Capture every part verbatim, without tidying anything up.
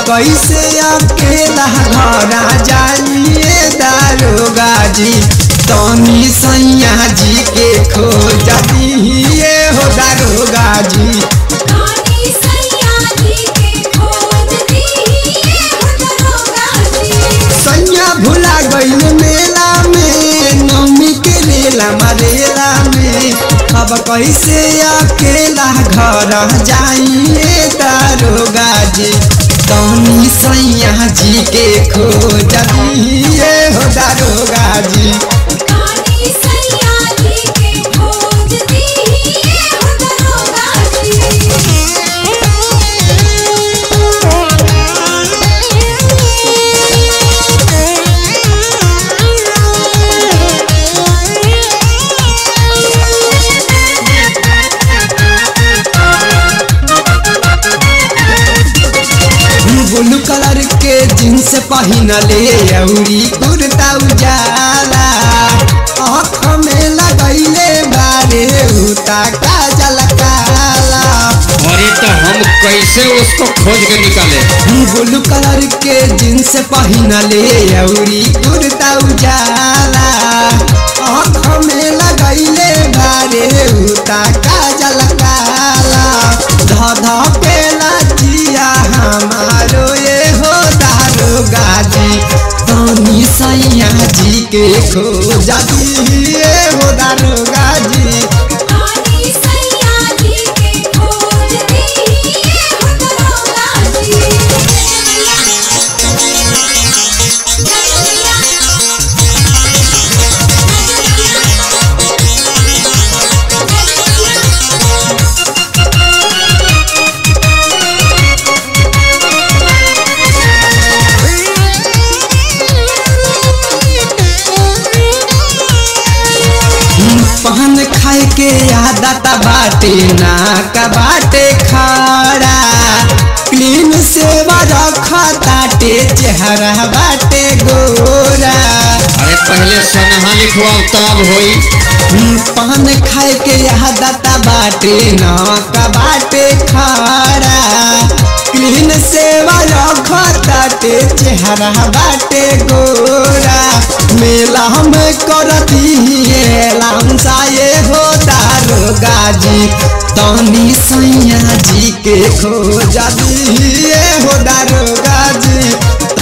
कैसे अकेला घरा जाइए दारोगा जी तनी सैया जी के खोज दिए हो दारोगा जी सैया भुला गइल मेला में नौमी के रेला मरेला में अब कैसे अकेला घर जाइए दारोगा जी तनी सैया जी के खोज दिए हो दारोगा जी ब्लू कलर के जींस पहनले अउरी कुर्ता उजाला आँख में लगैले बारे उता काजल काला। अरे तो हम कैसे उसको खोज के निकाले? ब्लू कलर के जींस पहनले अउरी कुर्ता उजाला आँख में लगैले बारे उता काजल काला। ध ध पेला जिया हमारो ये हो दारोगा जी तनी सैया जी के खोज दिए हो दारोगा जी पान खाए के आदत बाटे ना का बाटे खड़ा क्लीन से रखताटे चेहरा बाटे गोरा। अरे पहले सनहा लिखवाओ तब होई। पान खाए के आदत बाटे ना का बाटे खड़ा क्लीन से रखताटे चेहरा बाटे गोरा। मेला हम करती लामसाए हो दारोगा जी तनी सैया जी के खोज दिए हो दारोगा जी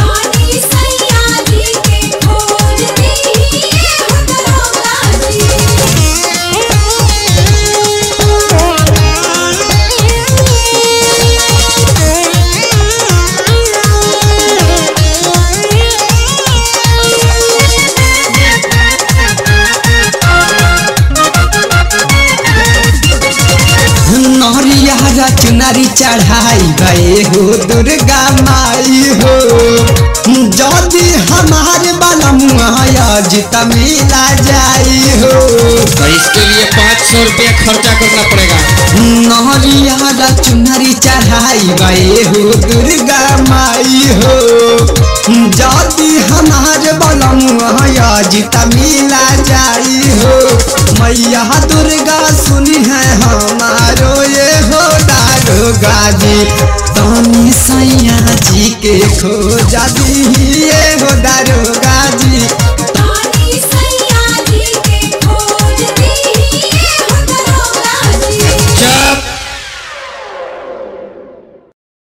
नरिया चुनारी चढ़ाई गए हो दुर्गा माई हो जदि हमारे बलमुआ जीता मिला जाई हो तो इसके लिए पाँच सौ रुपया खर्चा करना पड़ेगा। नरिया चुनारी चढ़ाई गए हो दुर्गा माई हो जदि हमारे बलमुआ जीता मिला जाई हो। मैया दुर्गा सुनी है हमारो ये हो दारोगा जी तनी सैया जी के खोज दी